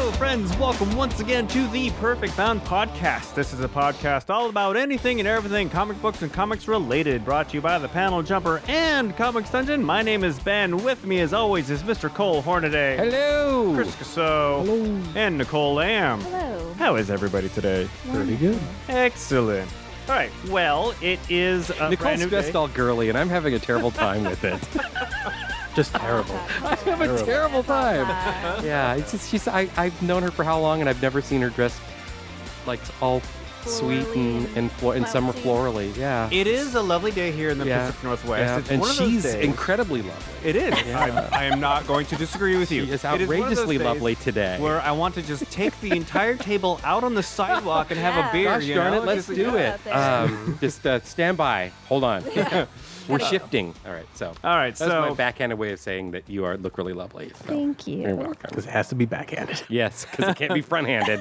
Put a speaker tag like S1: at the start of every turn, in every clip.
S1: Hello, friends. Welcome once again to the Perfect Bound Podcast. This is a podcast all about anything and everything comic books and comics related, brought to you by the Panel Jumper and Comics Dungeon. My name is Ben. With me, as always, is Mr. Cole Hornaday.
S2: Hello.
S1: Chris Casso.
S2: Hello.
S1: And Nicole Lamb.
S3: Hello.
S1: How is everybody today?
S2: Pretty good.
S1: Excellent. All right. Well, it is a
S2: Nicole's
S1: brand new
S2: dressed
S1: day.
S2: all girly, and I'm having a terrible time with it.
S4: Just terrible.
S2: I have a terrible time. Yeah, it's just I've known her for how long, and I've never seen her dressed like all sweet and summer florally. Yeah.
S1: It is a lovely day here in the Pacific Northwest.
S2: Yeah.
S1: It's
S2: And
S1: one of those
S2: she's
S1: days.
S2: incredibly lovely.
S1: It is.
S2: Yeah.
S1: I am not going to disagree with you.
S2: She is
S1: It one of those
S2: outrageously
S1: days
S2: lovely today.
S1: Where I want to just take the entire table out on the sidewalk and have a beer.
S2: Gosh
S1: you
S2: darn
S1: know?
S2: it, let's
S1: Just-
S2: do it. Just stand by. Hold on. We're shifting. All right, so.
S1: All right,
S2: That's my
S1: so
S2: backhanded way of saying that you look really lovely. So.
S3: Thank you.
S2: You're welcome.
S4: Because it has to be backhanded.
S2: Yes, because it can't be front-handed.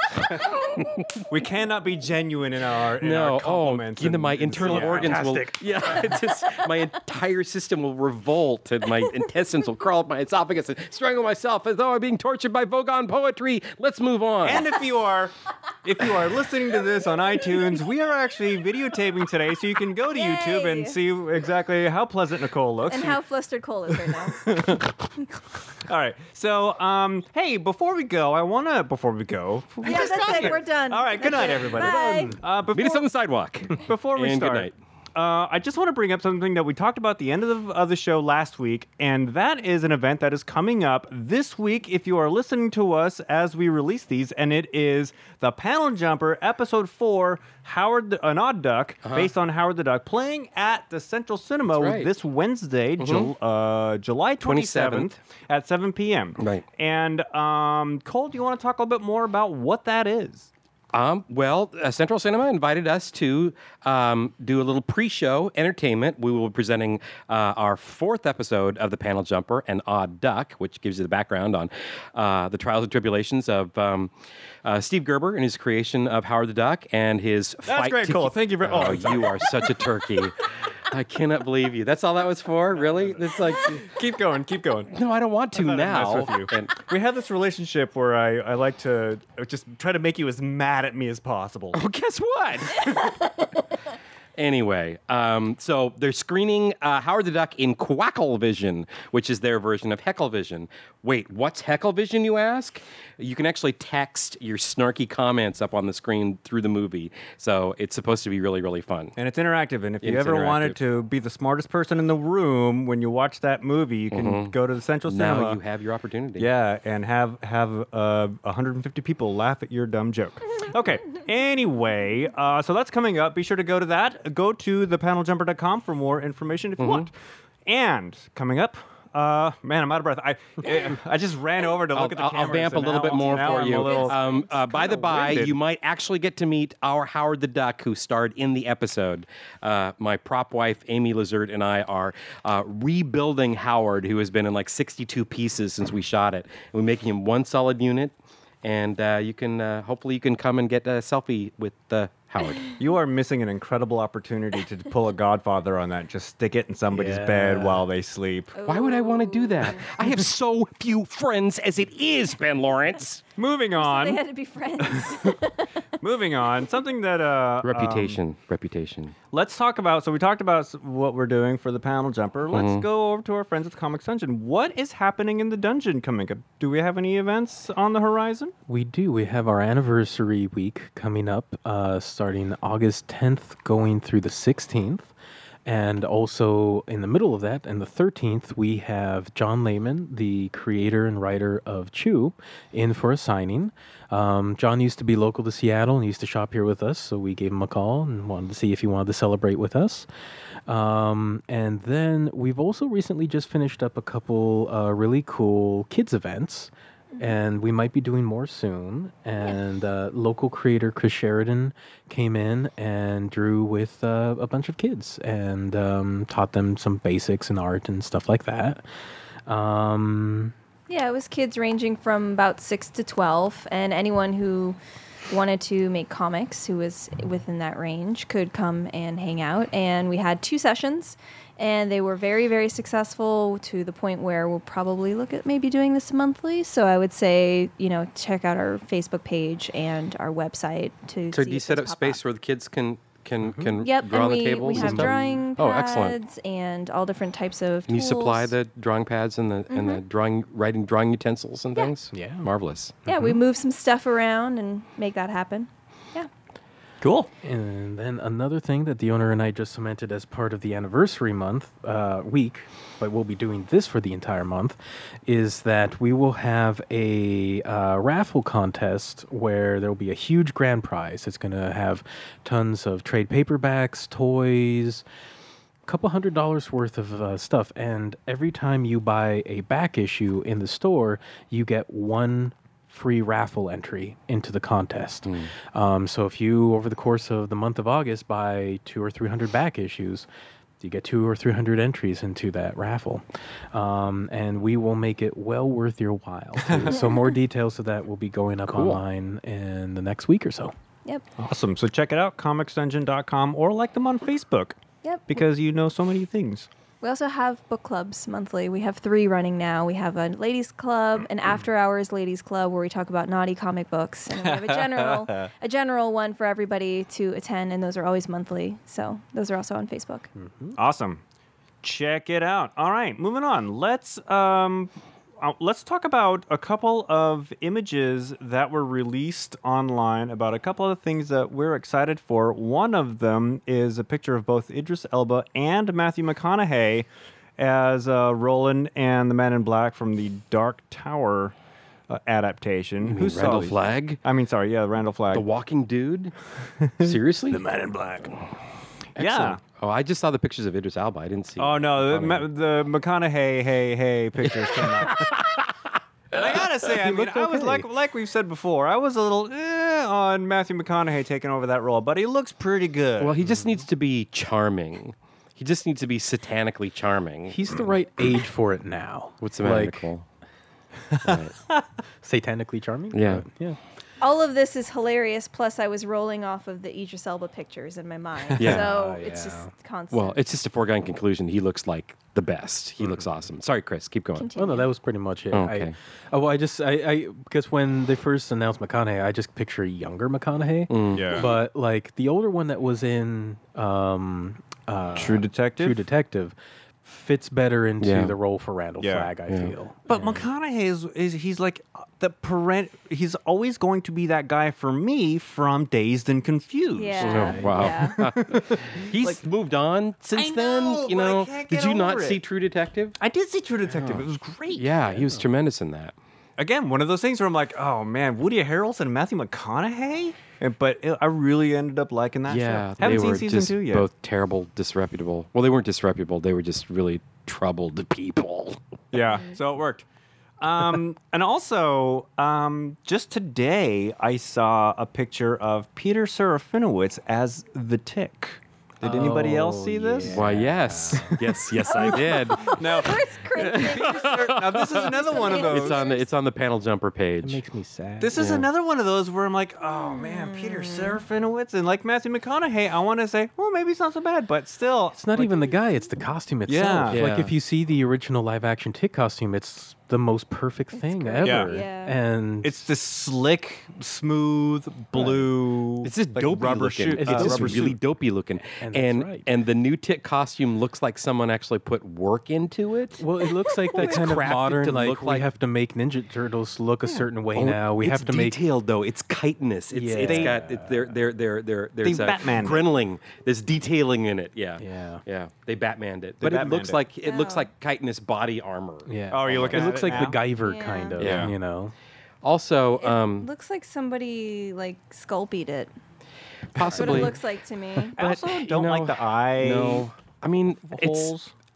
S1: we cannot be genuine in our
S2: No,
S1: compliments.
S2: my
S1: and-
S2: internal
S1: yeah.
S2: organs
S4: fantastic.
S2: will. Yeah, it's just my entire system will revolt, and my intestines will crawl up my esophagus and strangle myself as though I'm being tortured by Vogon poetry. Let's move on.
S1: And if you are listening to this on iTunes, we are actually videotaping today, so you can go to
S3: Yay.
S1: YouTube and see exactly how pleasant Nicole looks.
S3: And how flustered Cole is right now.
S1: All right, so hey, before we go,
S3: Yeah, that's it. We're done.
S1: All right, good night, everybody.
S3: Bye.
S1: Before,
S2: Meet us on the sidewalk.
S1: Before we
S2: And good
S1: start,
S2: night.
S1: I just want to bring up something that we talked about at the end of the show last week, and that is an event that is coming up this week if you are listening to us as we release these, and it is the Panel Jumper Episode 4, an Odd Duck, based on Howard the Duck, playing at the Central Cinema
S2: That's right.
S1: this Wednesday, July 27th at 7 p.m.
S2: Right.
S1: And Cole, do you want to talk a little bit more about what that is?
S2: Well, Central Cinema invited us to do a little pre-show entertainment. We will be presenting our 4th episode of The Panel Jumper, An Odd Duck, which gives you the background on the trials and tribulations of Steve Gerber and his creation of Howard the Duck and his
S1: That's
S2: fight
S1: great,
S2: to
S1: Cole.
S2: keep-
S1: Thank you very
S2: Oh, you are such a turkey. I cannot believe you. That's all that was for? Really? It's like,
S1: Keep going.
S2: no, I don't want to
S1: I thought I'd
S2: now.
S1: mess with you.
S2: And-
S1: We have this relationship where I like to just try to make you as mad at me as possible.
S2: Well, guess what? Anyway, so they're screening Howard the Duck in Quacklevision, which is their version of Hecklevision. Wait, what's Hecklevision, you ask? You can actually text your snarky comments up on the screen through the movie. So it's supposed to be really, really fun.
S1: And it's interactive. And if you
S2: It's
S1: ever wanted
S2: interactive.
S1: to be the smartest person in the room when you watch that movie, you can go to the Central Cinema.
S2: Now you have your opportunity.
S1: Yeah, and have 150 people laugh at your dumb joke. Okay. Anyway, so that's coming up. Be sure to go to that. Go to thepaneljumper.com for more information if you want. And coming up. Man, I'm out of breath. I just ran over to look at the camera.
S2: I'll vamp a little bit more for you. By the by,
S1: winded.
S2: you might actually get to meet our Howard the Duck, who starred in the episode. My prop wife, Amy Lizard, and I are rebuilding Howard, who has been in like 62 pieces since we shot it. And we're making him one solid unit, and you can hopefully you can come and get a selfie with Howard.
S1: You are missing an incredible opportunity to pull a Godfather on that. Just stick it in somebody's bed while they sleep.
S2: Why would I want to do that? I have so few friends as it is, Ben Lawrence.
S1: Moving
S3: They
S1: on.
S3: had to be friends.
S1: Moving on. Something that
S2: Reputation.
S1: let's talk about. So we talked about what we're doing for the Panel Jumper. Let's
S2: Mm-hmm.
S1: go over to our friends at the Comics Dungeon. What is happening in the dungeon coming up? Do we have any events on the horizon?
S4: We do. We have our anniversary week coming up, starting August 10th, going through the 16th. And also in the middle of that, and the 13th, we have John Layman, the creator and writer of Chew, in for a signing. John used to be local to Seattle and used to shop here with us, so we gave him a call and wanted to see if he wanted to celebrate with us. And then we've also recently just finished up a couple really cool kids events. And we might be doing more soon. And local creator Chris Sheridan came in and drew with a bunch of kids and taught them some basics in art and stuff like that.
S3: Yeah, it was kids ranging from about 6 to 12, and anyone who wanted to make comics, who was within that range, could come and hang out. And we had 2 sessions, and they were very, very successful to the point where we'll probably look at maybe doing this monthly. So I would say, check out our Facebook page and our website to
S2: So
S3: see
S2: do you
S3: if
S2: set
S3: those
S2: up
S3: pop
S2: space where the kids can
S3: Yep,
S2: draw
S3: and
S2: on the
S3: we
S2: tables and
S3: have
S2: stuff?
S3: drawing
S2: Oh,
S3: pads
S2: excellent.
S3: and all different types of
S2: Can you
S3: tools.
S2: supply the drawing pads and the drawing utensils and
S3: Yeah.
S2: things?
S4: Yeah.
S2: Marvelous.
S3: Yeah, we move some stuff around and make that happen. Yeah.
S1: Cool.
S4: And then another thing that the owner and I just cemented as part of the anniversary week, but we'll be doing this for the entire month, is that we will have a raffle contest where there will be a huge grand prize. It's going to have tons of trade paperbacks, toys, a couple $100 worth of stuff. And every time you buy a back issue in the store, you get one free raffle entry into the contest. So if you, over the course of the month of August, buy 200 or 300 back issues, you get 200 or 300 entries into that raffle. And we will make it well worth your while, too. So more details of that will be going up online in the next week or so.
S3: Yep.
S1: Awesome. So check it out, comicsdungeon.com, or like them on Facebook,
S3: Yep.
S1: because you know so many things.
S3: We also have book clubs monthly. We have 3 running now. We have a ladies club, an after hours ladies club where we talk about naughty comic books, and then we have a general one for everybody to attend, and those are always monthly. So those are also on Facebook.
S1: Awesome. Check it out. All right, moving on. Let's talk about a couple of images that were released online about a couple of things that we're excited for. One of them is a picture of both Idris Elba and Matthew McConaughey as Roland and the Man in Black from the Dark Tower adaptation. Who saw
S2: Randall
S1: these?
S2: Flagg?
S1: I mean, sorry, yeah, Randall Flagg.
S2: The Walking Dude? Seriously?
S1: Man in Black. Yeah.
S2: Excellent. Oh, I just saw the pictures of Idris Elba. I didn't see.
S1: Oh no, the McConaughey hey pictures came out. And I gotta say, I mean, I was like we've said before, I was a little on Matthew McConaughey taking over that role, but he looks pretty good.
S2: Well, he just needs to be charming. He just needs to be satanically charming.
S4: He's the right age for it now.
S2: What's the matter,
S4: Like,
S2: Nicole? Right.
S4: satanically charming?
S2: Yeah.
S4: Yeah.
S3: All of this is hilarious. Plus, I was rolling off of the Idris Elba pictures in my mind.
S2: Yeah.
S3: So
S4: Oh,
S3: it's
S4: yeah.
S3: just constant.
S2: Well, it's just a foregone conclusion. He looks like the best. He looks awesome. Sorry, Chris. Keep going.
S3: Continue.
S4: Oh no, that was pretty much it.
S2: Okay.
S4: I because when they first announced McConaughey, I just picture younger McConaughey.
S1: yeah.
S4: But like the older one that was in
S1: True Detective?
S4: True Detective fits better into
S2: Yeah.
S4: the role for Randall
S1: Yeah.
S4: Flagg, I feel.
S1: But McConaughey is he's like he's always going to be that guy for me from Dazed and Confused.
S3: yeah.
S2: Oh, wow.
S3: Yeah.
S2: He's moved on since
S1: I
S2: then.
S1: know,
S2: You
S1: but I
S2: know,
S1: can't
S2: did
S1: get
S2: you not
S1: over it.
S2: see True Detective?
S1: I did see True Detective. It was great.
S2: Yeah, he was tremendous in that.
S1: Again, one of those things where I'm like, oh man, Woody Harrelson and Matthew McConaughey? But I really ended up liking that
S2: Yeah,
S1: show. Haven't
S2: they
S1: seen
S2: were
S1: season
S2: just
S1: 2 yet.
S2: both terrible, disreputable. Well, they weren't disreputable. They were just really troubled people.
S1: Yeah, so it worked. And also, just today, I saw a picture of Peter Serafinowicz as the Tick. Did anybody else see this?
S4: yeah.
S2: Why, yes, yes, I did.
S1: No.
S3: It's crazy.
S1: Now this is another one of those.
S2: It's on the panel jumper
S4: It
S2: page.
S4: makes me sad.
S1: This is another one of those where I'm like, oh man, Peter Serafinowicz, and like Matthew McConaughey, I want to say, well, maybe it's not so bad, but still,
S4: It's not even the guy, it's the costume itself.
S1: Yeah.
S4: Like
S2: Yeah.
S4: if you see the original live action Tick costume, it's the most perfect thing
S3: great.
S4: ever.
S3: Yeah.
S4: And
S1: it's this slick, smooth, blue.
S2: It's just
S1: like,
S2: dopey
S1: rubber
S2: looking.
S1: shoe-
S2: It's just
S1: rubber
S2: really
S1: suit.
S2: dopey looking.
S4: And that's right.
S2: And the new Tick costume looks like someone actually put work into it.
S4: well, it looks like that
S2: It's
S4: kind of
S2: crafted
S4: modern,
S2: to
S4: like
S2: look
S4: we
S2: like-
S4: have to make Ninja Turtles look a certain way
S2: Oh,
S4: now. We
S2: it's
S4: have to make
S2: detailed though. It's chitinous. It's there's
S1: Batmaned it.
S2: grenelling. There's detailing in it. Yeah.
S4: Yeah.
S2: They Batmaned it.
S1: They
S2: But it
S1: Batmaned
S2: looks
S1: it.
S2: like it looks
S3: Oh.
S2: like chitinous body armor.
S4: Yeah.
S1: Oh, you're looking
S4: It
S1: at
S4: looks
S1: it
S4: like
S1: now?
S4: the Guyver
S3: Yeah.
S4: kind of,
S2: Yeah.
S4: you know.
S2: Also,
S3: It looks like somebody like sculpted it. That's what
S2: possibly.
S3: it looks like to me.
S1: I also
S2: you
S1: don't
S2: know,
S1: like the eye.
S2: No. I mean,
S1: holes.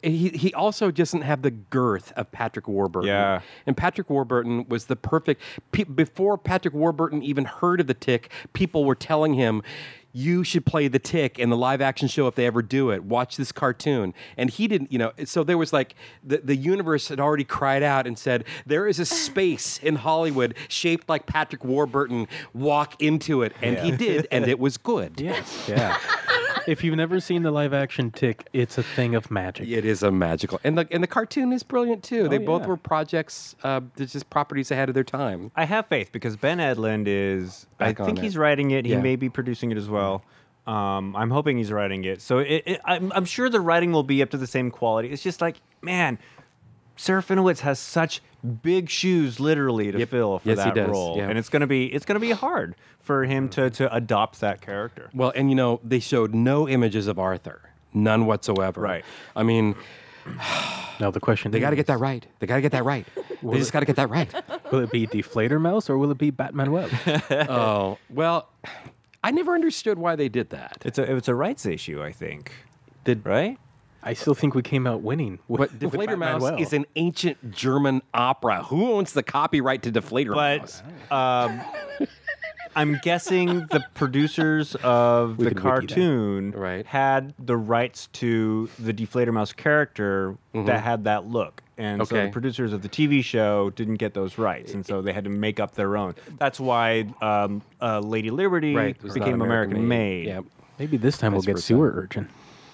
S2: he also doesn't have the girth of Patrick Warburton.
S1: Yeah.
S2: And Patrick Warburton was the perfect. Before Patrick Warburton even heard of the Tick, people were telling him, you should play the Tick in the live action show if they ever do it. Watch this cartoon. And he didn't, so there was like the universe had already cried out and said, there is a space in Hollywood shaped like Patrick Warburton. Walk into it. And he did, and it was good.
S4: Yes. Yeah. If you've never seen the live action Tick, it's a thing of magic.
S2: It is a magical. And the cartoon is brilliant too. They both
S4: yeah.
S2: were projects, they're just properties ahead of their time.
S1: I have faith because Ben Edlund is.
S2: Back
S1: I
S2: on
S1: think
S2: it.
S1: he's writing it. He
S2: Yeah.
S1: may be producing it as well. I'm hoping he's writing it. So I'm sure the writing will be up to the same quality. It's just like, man, Sarah Finowitz has such big shoes, literally, to
S2: Yep.
S1: fill for
S2: Yes, he
S1: that
S2: does.
S1: role,
S2: Yeah.
S1: and it's gonna be hard for him to adopt that character.
S2: Well, and they showed no images of Arthur. None whatsoever.
S1: Right.
S2: I mean,
S4: Now the question
S2: they got to get that right. They got to get that right. They just got to get that right.
S4: Will it be Deflator Mouse or will it be Batman Web?
S2: Oh, well, I never understood why they did that.
S1: It's a rights issue, I think.
S2: Did
S1: Right?
S4: I still think we came out winning.
S2: But
S4: with
S2: Deflator
S4: Batman
S2: Mouse
S4: Web.
S2: is an ancient German opera. Who owns the copyright to Deflator Mouse?
S1: But I'm guessing the producers of
S4: We
S1: the
S4: could wiki that.
S1: cartoon
S2: Right.
S1: had the rights to the Deflator Mouse character that had that look. And so
S2: Okay.
S1: the producers of the TV show didn't get those rights, and so they had to make up their own. That's why Lady Liberty
S2: Right. It was not
S1: became American made.
S2: Yep.
S4: Maybe this time we'll
S2: Vice
S4: get
S2: versa.
S4: Sewer Urchin.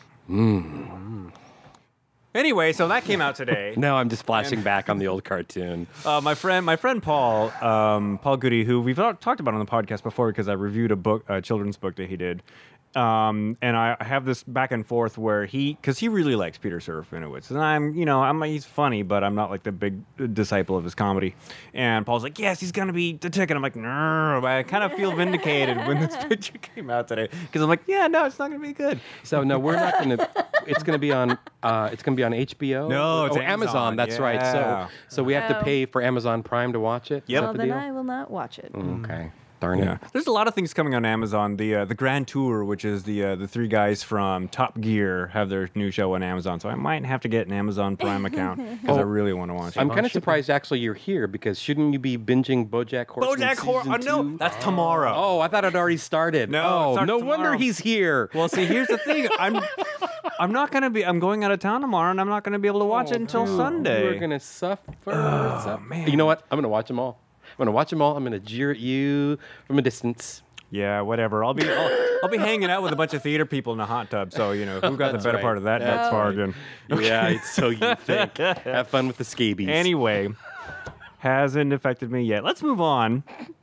S1: Anyway, so that came out today.
S2: No, I'm just flashing back on the old cartoon.
S1: My friend Paul, Paul Goody, who we've talked about on the podcast before because I reviewed a children's book that he did. And I have this back and forth where because he really likes Peter Serafinowicz, and he's funny, but I'm not like the big disciple of his comedy. And Paul's like, yes, he's gonna be the Tick, and I'm like, no, but I kind of feel vindicated when this picture came out today because I'm like, yeah, no, it's not gonna be good.
S2: So no, we're not going to. It's going to be on. It's going to be on HBO.
S1: No, it's
S2: Amazon. That's right.
S1: yeah.
S2: So we have to
S3: Oh.
S2: pay for Amazon Prime to watch it. Is
S1: Yep.
S2: that
S3: Well,
S2: the
S3: then
S2: deal?
S3: I will not watch it.
S2: Okay. Darn
S1: Yeah,
S2: it.
S1: there's a lot of things coming on Amazon. The Grand Tour, which is the three guys from Top Gear, have their new show on Amazon. So I might have to get an Amazon Prime account because I really want to watch it.
S2: I'm kind of surprised actually you're here because shouldn't you be binging BoJack Horseman?
S1: BoJack Horseman.
S2: season
S1: No,
S2: two?
S1: that's tomorrow.
S2: Oh, I thought it already started.
S1: No, it
S2: Oh,
S1: starts
S2: no wonder
S1: tomorrow.
S2: he's here.
S1: Well, see, here's the thing. I'm not gonna be. I'm going out of town tomorrow, and I'm not gonna be able to watch it until Sunday.
S2: We're gonna suffer.
S1: man.
S2: You know what? I'm gonna watch them all. I'm gonna watch them all. I'm gonna jeer at you from a distance.
S1: Yeah, whatever. I'll be hanging out with a bunch of theater people in a hot tub. So who got the
S2: That's
S1: better
S2: right.
S1: part of that
S2: That's
S1: nut bargain?
S2: Yeah, so you think. Have fun with the scabies.
S1: Anyway, hasn't affected me yet. Let's move on.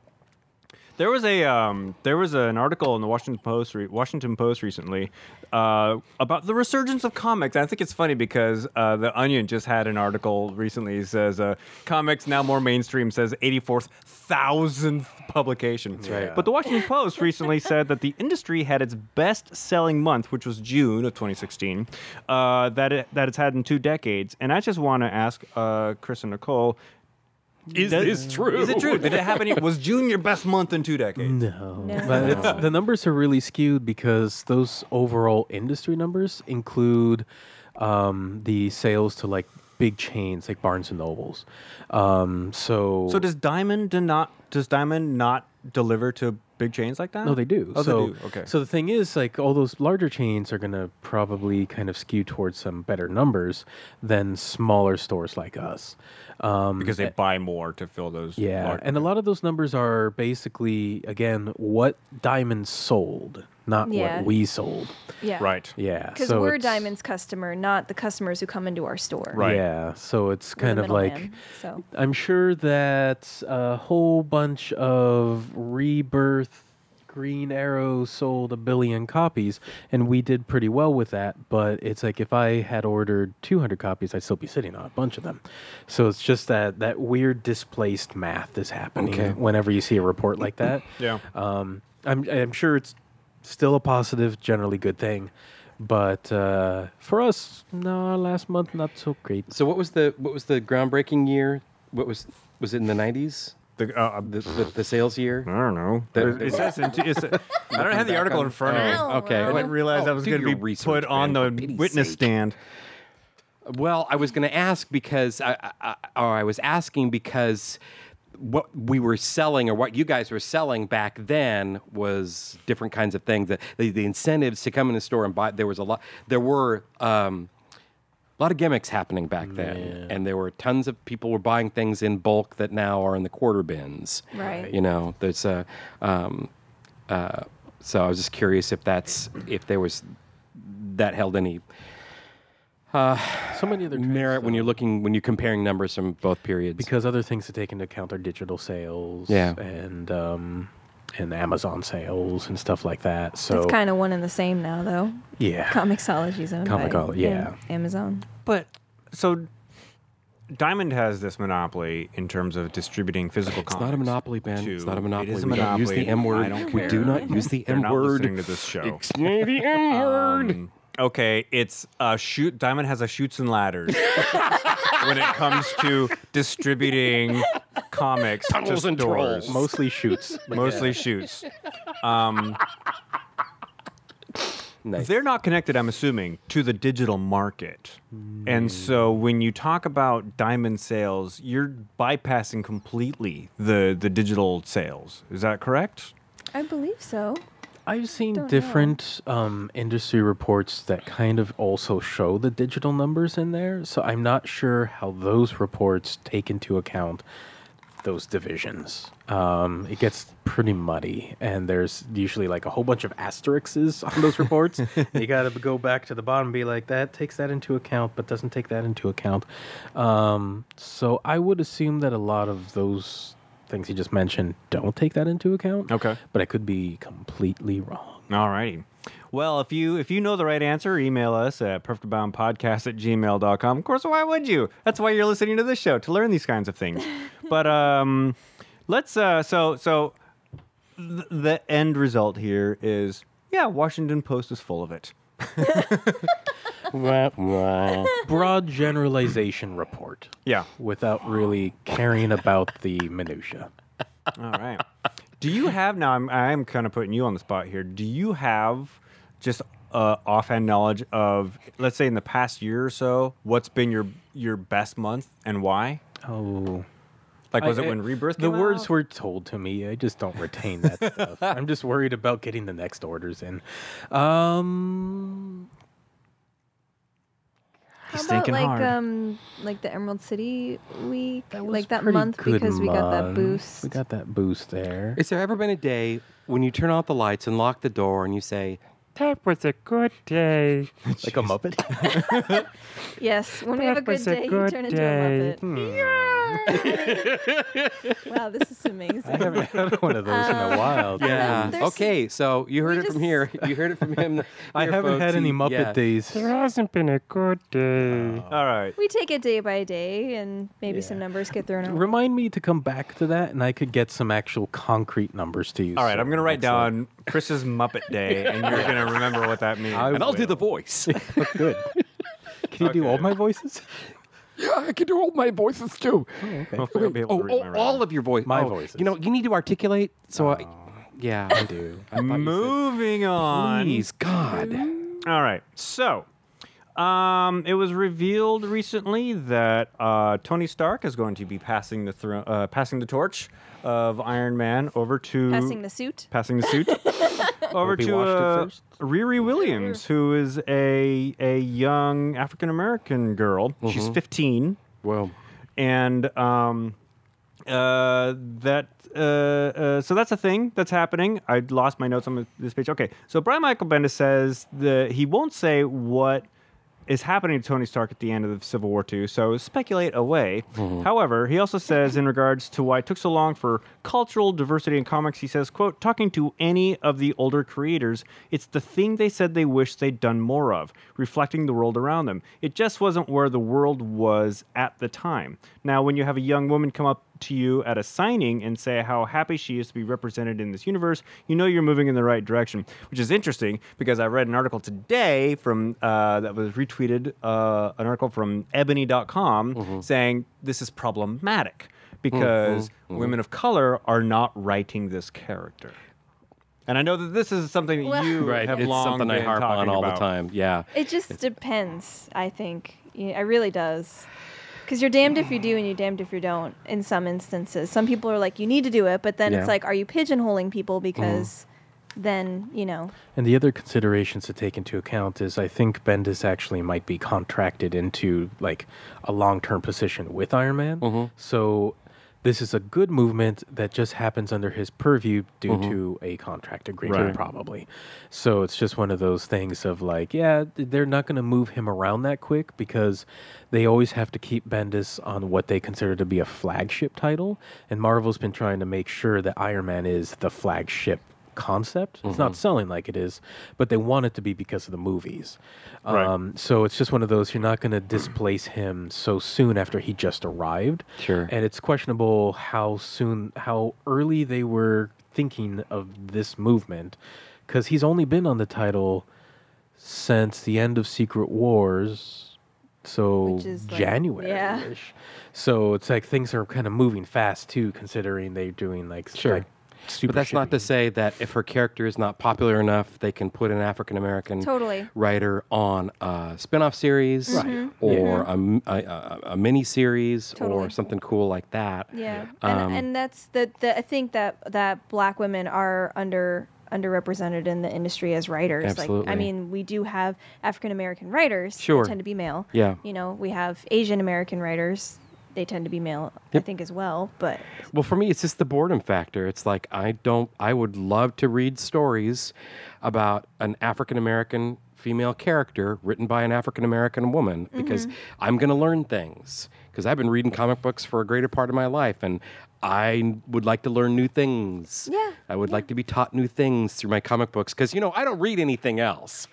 S1: There was an article in the Washington Post recently about the resurgence of comics. And I think it's funny because the Onion just had an article recently. It says comics now more mainstream. Says 84,000th publication.
S2: right.
S1: But the Washington Post recently said that the industry had its best-selling month, which was June of 2016, that it's had in 2 decades. And I just want to ask Chris and Nicole.
S2: Is this true?
S1: Is it true? Did it happen? Was June your best month in 2 decades?
S4: No.
S3: No.
S4: But the numbers are really skewed because those overall industry numbers include the sales to like big chains like Barnes and Nobles. So
S1: does Diamond not deliver to big chains like that?
S4: no, they do.
S1: Oh,
S4: so,
S1: they do. Okay.
S4: So the thing is, like, all those larger chains are going to probably kind of skew towards some better numbers than smaller stores like us.
S1: because they buy more to fill those.
S4: Yeah,
S1: large-
S4: and a lot of those numbers are basically, again, what Diamond sold, not
S3: Yeah.
S4: what we sold.
S3: Yeah.
S1: right.
S4: Yeah.
S3: Because
S4: so
S3: we're
S4: it's-
S3: Diamond's customer, not the customers who come into our store.
S1: Right.
S4: Yeah, so it's
S3: We're the
S4: kind of like,
S3: middleman, so.
S4: I'm sure that a whole bunch of Rebirth Green Arrow sold 1 billion copies, and we did pretty well with that. But it's like if I had ordered 200 copies, I'd still be sitting on a bunch of them. So it's just that weird displaced math is happening
S2: Okay.
S4: whenever you see a report like that.
S1: Yeah.
S4: I'm sure it's still a positive, generally good thing. But for us, no, last month not so great.
S2: So what was the groundbreaking year? What was it in the 90s? The sales year?
S1: I don't know. It says I don't have the article in front of me.
S3: Oh,
S2: Okay.
S1: I didn't realize I was
S2: do
S1: going to
S2: your
S1: be
S2: research,
S1: put on
S2: Ben,
S1: the
S2: for pity's
S1: witness
S2: sake.
S1: stand.
S2: Well, I was going to ask because I was asking because what we were selling or what you guys were selling back then was different kinds of things. The incentives to come in the store and buy. There were a lot of gimmicks happening back then, and there were tons of people were buying things in bulk that now are in the quarter bins.
S3: Right.
S2: You know, there's a. So I was just curious if there was that held any.
S4: So many other trends,
S2: merit when you're comparing numbers from both periods.
S4: because other things to take into account are digital sales,
S2: Yeah.
S4: and Amazon sales and stuff like that. So
S3: It's kind of one and the same now, though.
S4: yeah,
S3: Comixology's owned by Amazon.
S1: But so Diamond has this monopoly in terms of distributing physical
S2: It's
S1: comics.
S2: not a monopoly, Ben.
S1: to-
S2: It's not a monopoly.
S1: It is a
S2: We don't use the
S1: monopoly.
S2: M word.
S1: I don't
S2: We
S1: care.
S2: do not use the
S1: They're
S2: M
S1: not
S2: word.
S1: listening to this show.
S2: It's not the M word.
S1: Okay, it's shoot. Diamond has a shoots and ladders when it comes to distributing comics
S2: Tunnels
S1: to
S2: and
S1: stores.
S2: trolls.
S4: mostly shoots.
S1: Mostly shoots.
S2: Nice.
S1: They're not connected, I'm assuming, to the digital market. And so when you talk about Diamond sales, you're bypassing completely the digital sales. Is that correct?
S3: I believe so.
S4: I've seen
S3: Don't know.
S4: different industry reports that kind of also show the digital numbers in there, so I'm not sure how those reports take into account those divisions. It gets pretty muddy, and there's usually like a whole bunch of asterisks on those reports. You got to go back to the bottom and be like, that takes that into account, but doesn't take that into account. So I would assume that a lot of those things you just mentioned don't take that into account.
S1: Okay.
S4: But I could be completely wrong.
S1: All righty. Well, if you know the right answer, email us at perfectboundpodcast@gmail.com. Of course, why would you? That's why you're listening to this show, to learn these kinds of things. But let's so the end result here is, yeah, Washington Post is full of it.
S4: Broad generalization report
S1: Yeah.
S4: without really caring about the minutia.
S1: All right. Do you have now? I'm kind of putting you on the spot here. Do you have just offhand knowledge of, let's say, in the past year or so, what's been your best month and why?
S4: Oh.
S1: Like, was it when Rebirth
S4: The
S1: came
S4: words
S1: out?
S4: were told to me. I just don't retain that stuff. I'm just worried about getting the next orders in.
S3: How about
S1: thinking
S3: like
S1: hard.
S3: like the Emerald City week,
S4: was
S3: like that
S4: pretty
S3: month,
S4: good
S3: because we got that
S4: month.
S3: boost.
S4: We got that boost there.
S2: Has there ever been a day when you turn off the lights and lock the door and you say, "That was a good day"?
S4: Like a Muppet?
S3: Yes, when we have a good day, you turn into a Muppet. Wow, this is amazing.
S4: I haven't had one of those in a while.
S2: Yeah.
S3: there's-
S2: Okay, so you heard
S3: we
S2: it from
S3: just-
S2: here. You heard it from him.
S4: I
S2: Here,
S4: haven't had
S2: folks.
S4: any
S2: He-
S4: Muppet
S2: yeah.
S4: days.
S2: hasn't been a good day.
S1: All right.
S3: We take it day by day, and maybe some numbers get thrown out.
S4: Remind me to come back to that, and I could get some actual concrete numbers to use.
S1: All right, I'm going to write
S4: Excellent.
S1: down Chris's Muppet Day, and you're going to remember what that means.
S2: And I'll do the voice.
S4: Good. Can you do all
S1: Okay.
S4: my voices?
S2: Yeah, I can do all my voices too.
S1: Hopefully I'll be able to read my
S2: all
S1: writing.
S2: of your voice.
S4: My
S2: oh,
S4: voices.
S2: You know, you need to articulate. So, yeah.
S4: I do. I thought you said-
S1: Moving on.
S2: Please, God.
S1: All right. So, it was revealed recently that Tony Stark is going to be passing the torch of Iron Man over to
S3: Passing the suit.
S1: passing the suit over
S4: Hope he
S1: to
S4: washed it first.
S1: Riri Williams, who is a young African American girl. She's 15.
S2: Well,
S1: And so that's a thing that's happening. I lost my notes on this page. Okay, so Brian Michael Bendis says he won't say what is happening to Tony Stark at the end of Civil War II, so speculate away. However, he also says in regards to why it took so long for cultural diversity in comics, he says, quote, talking to any of the older creators, it's the thing they said they wished they'd done more of, reflecting the world around them. It just wasn't where the world was at the time. Now, when you have a young woman come up to you at a signing and say how happy she is to be represented in this universe, you know you're moving in the right direction, which is interesting because I read an article today from that was retweeted, an article from ebony.com saying this is problematic because women of color are not writing this character. And I know that this is something that
S3: Well-
S1: you
S2: right.
S1: have
S2: It's
S1: long
S2: something I
S1: been
S2: harp on
S1: talking
S2: all the
S1: about.
S2: time. Yeah.
S3: It just depends, I think. Yeah, it really does. Because you're damned if you do and you're damned if you don't in some instances. Some people are like, you need to do it, but then
S2: Yeah.
S3: it's like, are you pigeonholing people because then,
S4: And the other considerations to take into account is I think Bendis actually might be contracted into like a long-term position with Iron Man. So this is a good movement that just happens under his purview due to a contract agreement,
S1: Right.
S4: probably. So it's just one of those things of like, yeah, they're not going to move him around that quick because they always have to keep Bendis on what they consider to be a flagship title. And Marvel's been trying to make sure that Iron Man is the flagship concept. It's not selling like it is, but they want it to be because of the movies.
S1: Right.
S4: So it's just one of those, you're not going to displace him so soon after he just arrived.
S2: Sure.
S4: And it's questionable how early they were thinking of this movement, because he's only been on the title since the end of Secret Wars, so
S3: Which is like-
S4: January-ish. So it's like things are kind of moving fast too, considering they're doing like
S2: Sure.
S4: like super.
S2: But that's not to
S4: shitty-
S2: say that if her character is not popular enough, they can put an African American
S3: Totally.
S2: writer on a spin-off series or a mini series or
S3: Totally.
S2: something cool like that.
S3: Yeah,
S2: Um,
S3: and that's I think that black women are underrepresented in the industry as writers. Like,
S2: Absolutely.
S3: I mean, we do have African American writers
S2: Sure.
S3: that tend to be male.
S2: Yeah.
S3: We have Asian American writers. They tend to be male, I think, as well. But
S2: Well, for me, it's just the boredom factor. It's like I would love to read stories about an African American female character written by an African American woman because I'm going to learn things. Because I've been reading comic books for a greater part of my life, and I would like to learn new things.
S3: Yeah,
S2: I would like to be taught new things through my comic books because, I don't read anything else.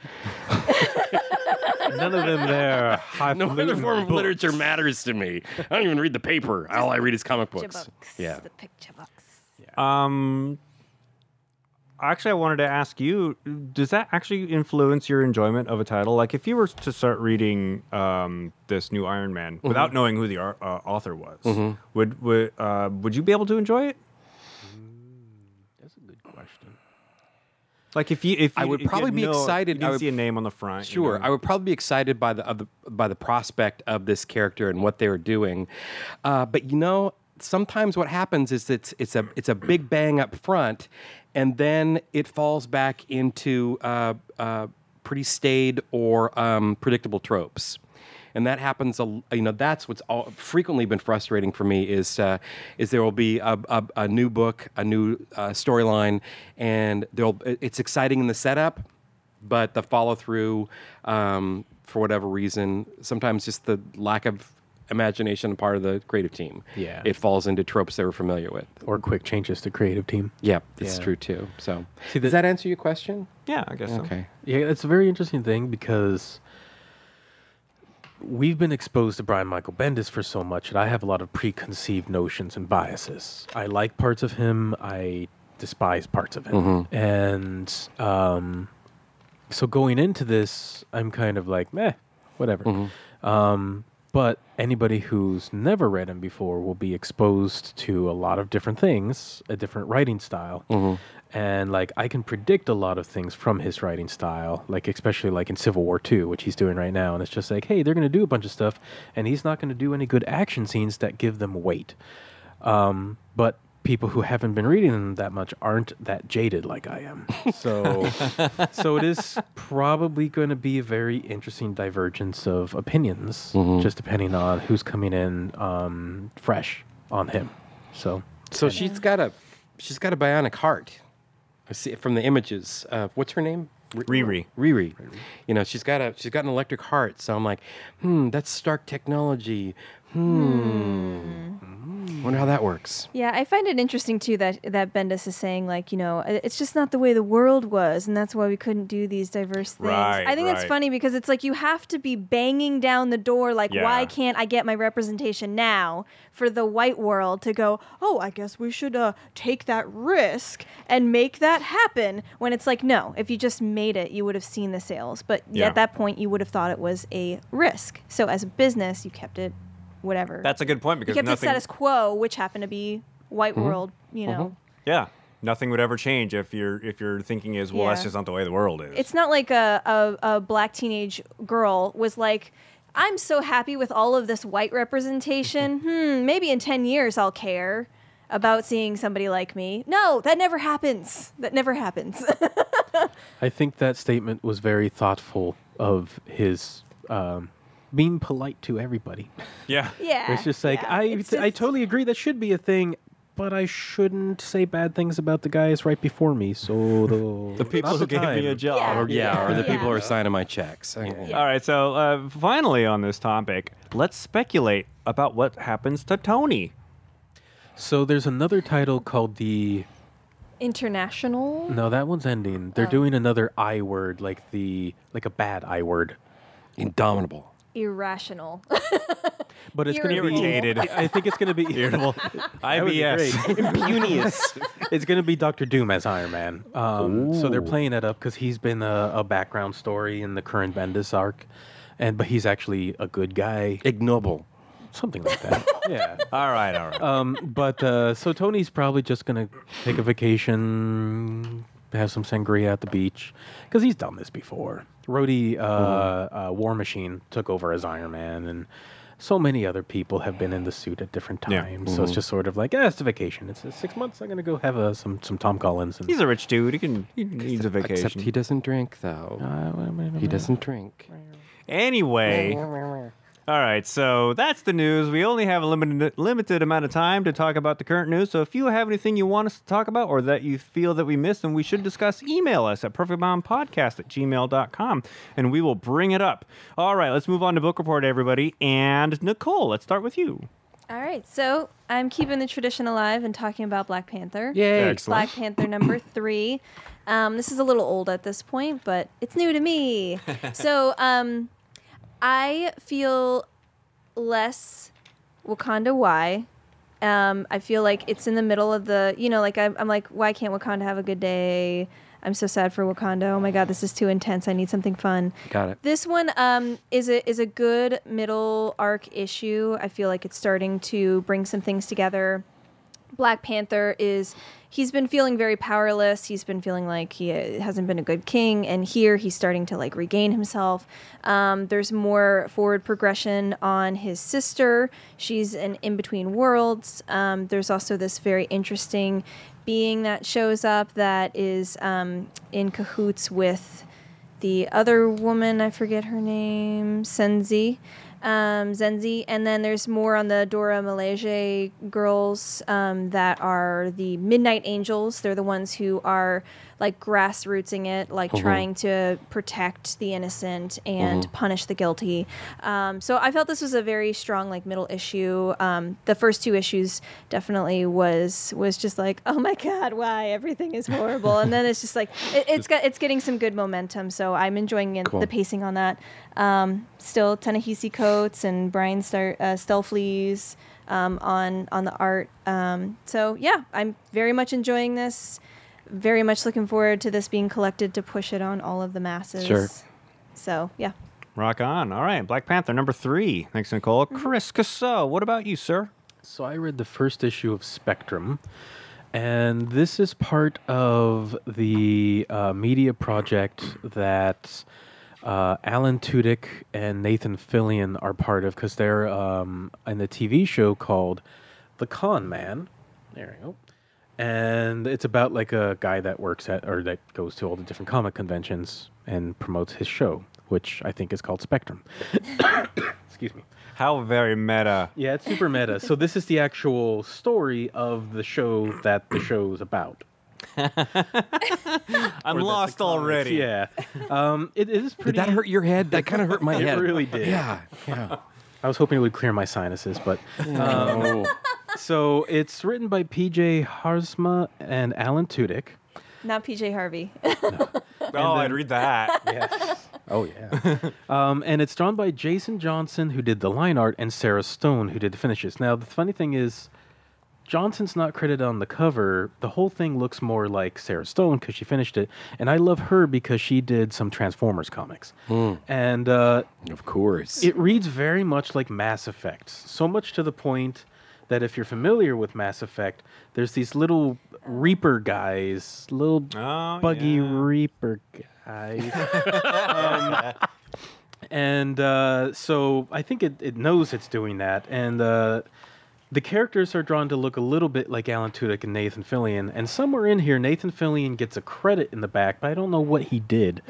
S4: None of them there.
S2: No other form of literature matters to me. I don't even read the paper. All I read is comic books. Yeah.
S3: The picture books.
S1: Actually, I wanted to ask you, does that actually influence your enjoyment of a title? Like, if you were to start reading this new Iron Man without knowing who the author was, would you be able to enjoy it?
S4: That's a good question.
S1: Like, if you
S2: I would
S1: if you
S2: probably be
S1: know-
S2: excited.
S1: You can
S2: I would-
S1: see a name on the front. you
S2: Sure,
S1: know.
S2: I would probably be excited by the prospect of this character and what they were doing, but sometimes what happens is it's a big bang up front, and then it falls back into pretty staid or predictable tropes. And that happens. That's what's frequently been frustrating for me is there will be a new book, a new storyline, and it's exciting in the setup, but the follow through, for whatever reason, sometimes just the lack of imagination on part of the creative team.
S4: Yeah.
S2: It falls into tropes they were familiar with.
S4: Or quick changes to creative team.
S2: Yeah, it's
S4: Yeah.
S2: true too. So,
S4: See,
S2: does that answer your question?
S1: Yeah, I guess so.
S2: Okay.
S4: Yeah, it's a very interesting thing because we've been exposed to Brian Michael Bendis for so much that I have a lot of preconceived notions and biases. I like parts of him. I despise parts of him. And so going into this, I'm kind of like, meh, whatever. But anybody who's never read him before will be exposed to a lot of different things, a different writing style. And like I can predict a lot of things from his writing style, like especially like in Civil War II, which he's doing right now. And it's just like, hey, they're going to do a bunch of stuff, and he's not going to do any good action scenes that give them weight. But people who haven't been reading them that much aren't that jaded like I am. So, so it is probably going to be a very interesting divergence of opinions, just depending on who's coming in fresh on him. So
S2: she's got a bionic heart. I see it from the images. What's her name?
S1: Riri.
S2: Riri. She's got an electric heart. So I'm like, that's Stark technology. Wonder how that works.
S3: Yeah, I find it interesting too that Bendis is saying like, it's just not the way the world was, and that's why we couldn't do these diverse things.
S1: Right,
S3: I think that's
S1: right.
S3: funny because it's like you have to be banging down the door like,
S1: Yeah.
S3: why can't I get my representation now for the white world to go, oh, I guess we should take that risk and make that happen, when it's like, no, if you just made it, you would have seen the sales. But
S1: Yeah.
S3: at that point, you would have thought it was a risk. So as a business, you kept it whatever.
S1: That's a good point
S3: you
S1: because
S3: kept it
S1: nothing.
S3: status quo, which happened to be white world,
S1: Yeah, nothing would ever change if your thinking is, well, that's
S3: Yeah.
S1: just not the way the world is.
S3: It's not like a black teenage girl was like, I'm so happy with all of this white representation. Maybe in 10 years I'll care about seeing somebody like me. No, that never happens. That never happens.
S4: I think that statement was very thoughtful of his being polite to everybody.
S1: Yeah.
S3: Yeah.
S4: It's just like,
S3: yeah. It's
S4: I
S3: just-
S4: totally agree that should be a thing, but I shouldn't say bad things about the guys right before me. So
S1: The people who gave me a job.
S3: Yeah.
S2: Or, or the
S3: Yeah.
S2: people who are signing my checks.
S1: All right, so finally on this topic, let's speculate about what happens to Tony.
S4: So there's another title called the...
S3: International.
S4: No, that one's ending. They're doing another I word, like a bad I word.
S2: Indomitable.
S3: Irrational.
S4: But it's going to be...
S1: Irritated.
S4: I think it's going to be...
S1: Irritable.
S4: That would be
S1: IBS.
S4: great.
S2: Impunious.
S4: It's going to be Doctor Doom as Iron Man. So they're playing that up because he's been a background story in the current Bendis arc, but he's actually a good guy,
S2: Ignoble.
S4: something like that. Yeah.
S1: All right.
S4: But so Tony's probably just going to take a vacation, have some sangria at the beach, because he's done this before. Rhodey War Machine took over as Iron Man, and so many other people have been in the suit at different
S1: Yeah.
S4: times. So it's just sort of like, it's a vacation. It's 6 months. I'm going to go have some Tom Collins. And,
S1: He's a rich dude. He needs a vacation.
S2: Except he doesn't drink, though. He doesn't drink.
S1: Anyway. All right, so that's the news. We only have a limited amount of time to talk about the current news. So if you have anything you want us to talk about or that you feel that we missed and we should discuss, email us at perfectbombpodcast@gmail.com and we will bring it up. All right, let's move on to Book Report, everybody. And Nicole, let's start with you.
S3: All right, so I'm keeping the tradition alive and talking about Black Panther.
S2: Yay.
S1: Excellent.
S3: Black Panther number 3. This is a little old at this point, but it's new to me. So I feel less Wakanda. Why? I feel like it's in the middle of the, like I'm like, why can't Wakanda have a good day? I'm so sad for Wakanda. Oh my God, this is too intense. I need something fun.
S2: Got it.
S3: This one is a good middle arc issue. I feel like it's starting to bring some things together. Black Panther he's been feeling very powerless. He's been feeling like he hasn't been a good king, and here he's starting to like regain himself. There's more forward progression on his sister. She's an in-between worlds. There's also this very interesting being that shows up that is in cahoots with the other woman. I forget her name. Zenzi. And then there's more on the Dora Milaje girls that are the Midnight Angels. They're the ones who are like grassrootsing it, like trying to protect the innocent and punish the guilty. So I felt this was a very strong like middle issue. The first 2 issues definitely was just like, oh my God, why everything is horrible, and then it's just like it's getting some good momentum. So I'm enjoying the pacing on that. Still Ta-Nehisi Coates and Brian Stelfleas on the art. So yeah, I'm very much enjoying this. Very much looking forward to this being collected to push it on all of the masses.
S2: Sure.
S3: So yeah.
S1: Rock on. All right, Black Panther number 3. Thanks, Nicole. Chris Casso, what about you, sir?
S4: So I read the first issue of Spectrum, and this is part of the media project that Alan Tudyk and Nathan Fillion are part of, because they're in a TV show called The Con Man. There we go. And it's about like a guy that works that goes to all the different comic conventions and promotes his show, which I think is called Spectrum. Excuse me.
S1: How very meta.
S4: Yeah, it's super meta. So this is the actual story of the show that the show's about.
S1: I'm
S4: Or that
S1: lost
S4: the comics-
S1: already.
S4: Yeah. It is pretty...
S2: Did that hurt your head? That kind of hurt my
S4: It
S2: head.
S4: really did.
S2: Yeah.
S4: I was hoping it would clear my sinuses, but...
S2: Oh.
S4: So it's written by P.J. Harsma and Alan Tudyk.
S3: Not PJ Harvey.
S1: Oh, I'd read that.
S4: Yes. Oh, yeah. And it's drawn by Jason Johnson, who did the line art, and Sarah Stone, who did the finishes. Now, the funny thing is, Johnson's not credited on the cover. The whole thing looks more like Sarah Stone because she finished it. And I love her because she did some Transformers comics. And
S2: Of course.
S4: it reads very much like Mass Effect. So much to the point that if you're familiar with Mass Effect, there's these little Reaper guys, little
S1: Oh,
S4: buggy
S1: yeah.
S4: Reaper guys. And so I think it knows it's doing that. And the characters are drawn to look a little bit like Alan Tudyk and Nathan Fillion. And somewhere in here, Nathan Fillion gets a credit in the back, but I don't know what he did.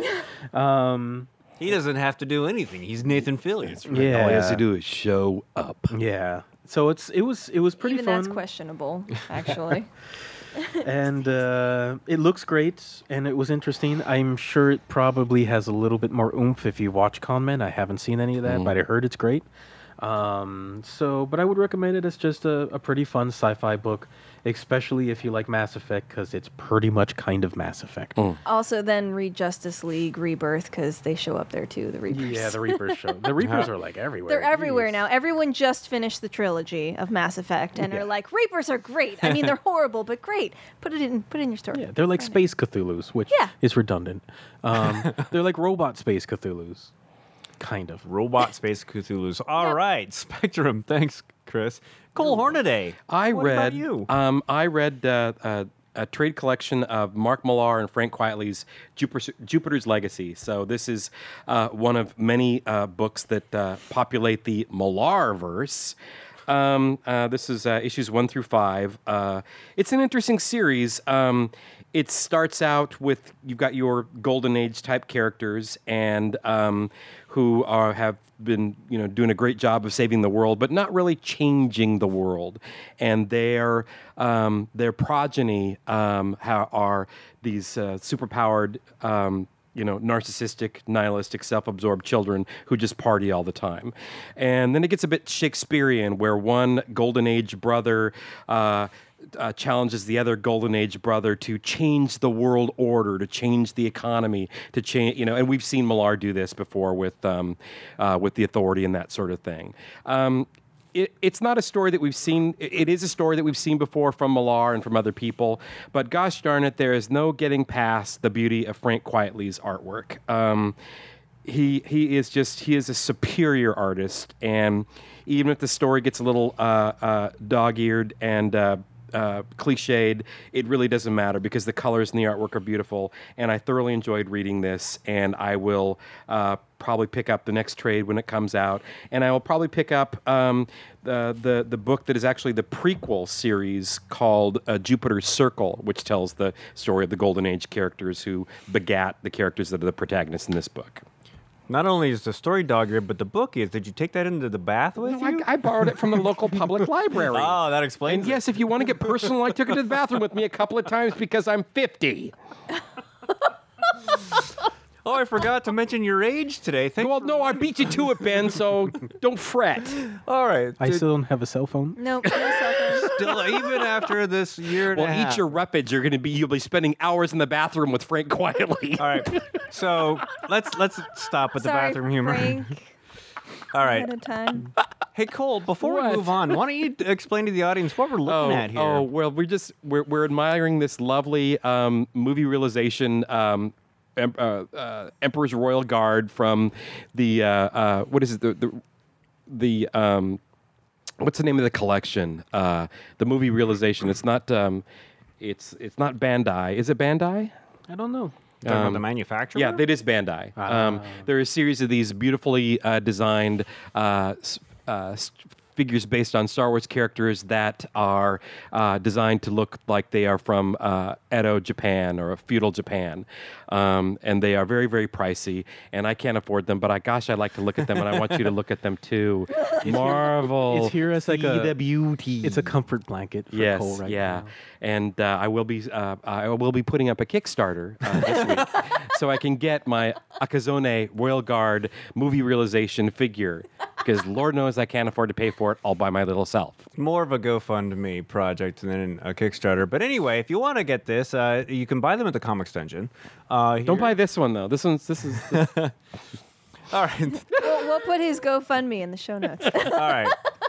S1: He doesn't have to do anything. He's Nathan Fillion.
S4: Yeah.
S2: All he has to do is show up.
S4: Yeah. So it was pretty
S3: Even
S4: fun.
S3: that's questionable, actually.
S4: And it looks great, and it was interesting. I'm sure it probably has a little bit more oomph if you watch Con Men. I haven't seen any of that, but I heard it's great. But I would recommend it as just a pretty fun sci-fi book, especially if you like Mass Effect, because it's pretty much kind of Mass Effect.
S3: Also, then read Justice League Rebirth because they show up there too. The Reapers.
S4: Yeah, the Reapers show. The Reapers are like everywhere.
S3: They're everywhere
S4: Jeez.
S3: now. Everyone just finished the trilogy of Mass Effect and are like, Reapers are great. I mean, they're horrible, but great. Put it in your story.
S4: Yeah, they're like space Cthulhu's, which
S3: Yeah.
S4: is redundant. They're like robot space Cthulhu's. Kind of.
S1: Robot Space Cthulhu's. All right, Spectrum. Thanks, Chris. Cole Hornaday. What about you?
S2: I read a trade collection of Mark Millar and Frank Quitely's Jupiter's Legacy. So this is one of many books that populate the Millarverse. This is issues 1 through 5. It's an interesting series. It starts out with you've got your Golden Age type characters and who have been doing a great job of saving the world, but not really changing the world. And their progeny are these superpowered. Narcissistic, nihilistic, self-absorbed children who just party all the time. And then it gets a bit Shakespearean, where one Golden Age brother challenges the other Golden Age brother to change the world order, to change the economy, to change, and we've seen Millar do this before with the Authority and that sort of thing. It's not a story that we've seen. It is a story that we've seen before from Millar and from other people, but gosh darn it, there is no getting past the beauty of Frank Quitely's artwork. He is a superior artist, and even if the story gets a little dog-eared and cliched, it really doesn't matter because the colors and the artwork are beautiful, and I thoroughly enjoyed reading this, and I will probably pick up the next trade when it comes out, and I will probably pick up the book that is actually the prequel series called Jupiter's Circle, which tells the story of the Golden Age characters who begat the characters that are the protagonists in this book.
S1: Not only is the story dog-eared, but the book is. Did you take that into the bath with you?
S2: I borrowed it from the local public library.
S1: Oh, that explains
S2: And
S1: it.
S2: yes, if you want to get personal, I took it to the bathroom with me a couple of times because I'm 50.
S1: Oh, I forgot to mention your age today.
S2: Well, no, I beat you to it, Ben, so don't fret.
S1: All right.
S4: I still don't have a cell phone.
S3: Nope, no cell phone.
S1: Still, even after this year and a
S2: Well,
S1: half.
S2: eat your ruppage. You'll be spending hours in the bathroom with Frank Quitely.
S1: All right. So let's stop with the
S3: Sorry,
S1: bathroom humor.
S3: Frank,
S1: All right.
S3: ahead of time.
S1: Hey, Cole, before
S2: What?
S1: we move on, why don't you explain to the audience what we're looking at here?
S2: Oh, well, we're admiring this lovely movie realization Emperor's Royal Guard from the what is it the what's the name of the collection? The movie realization. It's not it's not Bandai. Is it Bandai?
S4: I don't know.
S1: Talking about the manufacturer?
S2: Yeah, it is Bandai. There are a series of these beautifully designed figures based on Star Wars characters that are designed to look like they are from Edo, Japan, or feudal Japan. And they are very, very pricey, and I can't afford them, but I'd like to look at them, and I want you to look at them too. Marvel.
S4: It's here as like
S2: see
S4: a
S2: the beauty.
S4: It's a comfort blanket for
S2: Yes,
S4: Cole right
S2: yeah,
S4: now.
S2: and I will be putting up a Kickstarter this week, so I can get my Akazone Royal Guard movie realization figure, because Lord knows I can't afford to pay for it all by my little self.
S1: More of a GoFundMe project than a Kickstarter. But anyway, if you want to get this, you can buy them at the Comics Dungeon.
S2: Don't buy this one though. This is.
S1: All right.
S3: We'll put his GoFundMe in the show notes.
S1: All right.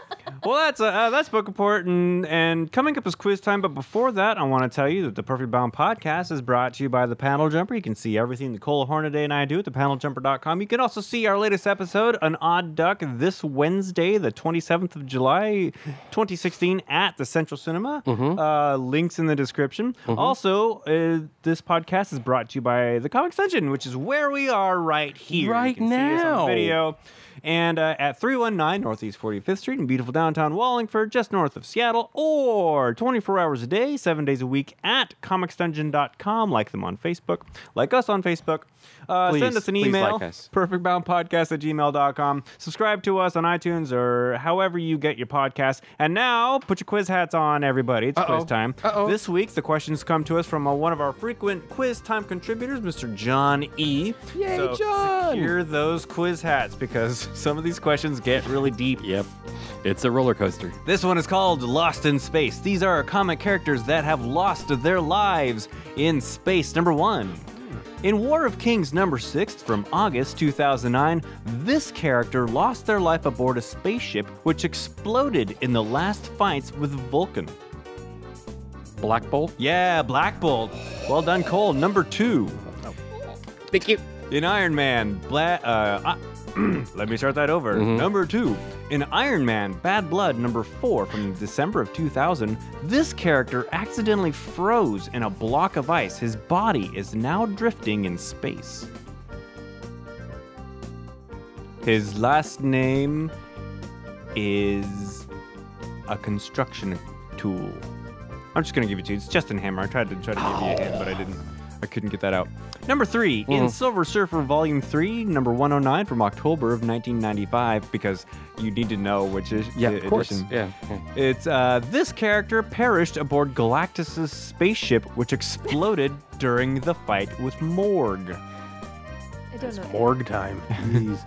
S1: Well, that's book report, and coming up is quiz time. But before that, I want to tell you that the Perfect Bound podcast is brought to you by the Panel Jumper. You can see everything Nicole Hornaday and I do at thepaneljumper.com. You can also see our latest episode, An Odd Duck, this Wednesday, the 27th of July, 2016, at the Central Cinema. Links in the description. Also, this podcast is brought to you by the Comic Extension, which is where we are right here.
S2: Right
S1: you can see us on
S2: now.
S1: the video. And at 319 Northeast 45th Street in beautiful downtown Wallingford, just north of Seattle, or 24 hours a day, 7 days a week at comicsdungeon.com. Like them on Facebook. Like us on Facebook. Send us an
S2: please
S1: email,
S2: like us.
S1: perfectboundpodcast@gmail.com. Subscribe to us on iTunes or however you get your podcasts. And now, put your quiz hats on, everybody. It's quiz time. This week, the questions come to us from one of our frequent quiz time contributors, Mr. John E.
S2: Yay,
S1: so
S2: John!
S1: secure those quiz hats because some of these questions get really deep.
S2: Yep. It's a roller coaster.
S1: This one is called Lost in Space. These are comic characters that have lost their lives in space. Number 1. In War of Kings number 6 from August 2009, this character lost their life aboard a spaceship which exploded in the last fights with Vulcan.
S2: Black Bolt.
S1: Yeah, Black Bolt. Well done, Cole. Number 2.
S2: Thank you.
S1: In Iron Man, let me start that over. Number 2. In Iron Man Bad Blood number 4 from December of 2000, this character accidentally froze in a block of ice. His body is now drifting in space. His last name is a construction tool. I'm just going to give it to you. It's Justin Hammer. I tried to give you a hint, but I couldn't get that out. Number 3, in Silver Surfer Volume 3, number 109 from October of 1995, because you need to know which is
S2: Of course.
S1: edition.
S2: Yeah.
S1: It's this character perished aboard Galactus' spaceship, which exploded during the fight with Morg.
S3: I don't know.
S4: Morg time. Jeez.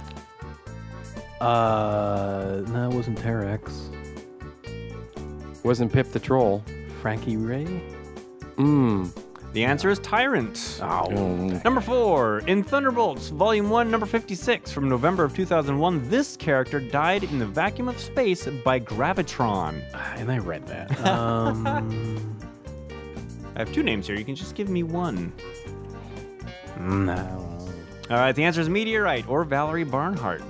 S4: No, it wasn't Terex.
S2: Wasn't Pip the Troll.
S4: Frankie Ray?
S1: The answer is Tyrant.
S2: Oh.
S1: Number 4, in Thunderbolts, Volume 1, number 56, from November of 2001, this character died in the vacuum of space by gravitron.
S4: And I read that.
S1: I have 2 names here. You can just give me one.
S4: No.
S1: All right, the answer is Meteorite or Valerie Barnhart.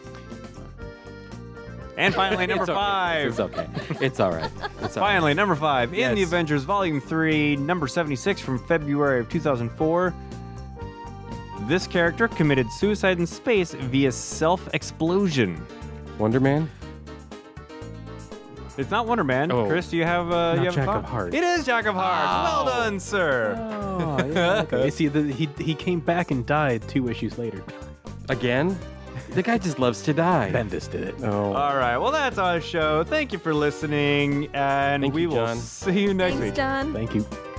S1: And finally, number 5.
S2: It's okay. It's all right. It's all right.
S1: Finally, number 5, in The
S2: Yes.
S1: Avengers, Volume 3, number 76, from February of 2004, this character committed suicide in space via self-explosion.
S2: Wonder Man.
S1: It's not Wonder Man.
S2: Oh.
S1: Chris, do you have you have
S4: Jack
S1: a
S4: of
S1: thought?
S4: Hearts.
S1: It is Jack of Hearts. Well done, sir.
S4: Oh, yeah. Okay. See, he came back and died 2 issues later.
S2: Again? The guy just loves to die.
S4: Bendis did it.
S2: Oh.
S1: All right, well, that's our show. Thank you for listening, and
S2: Thank
S1: we
S2: you,
S1: will
S2: John.
S1: see you next
S3: Thanks,
S1: week.
S3: John.
S4: Thank you.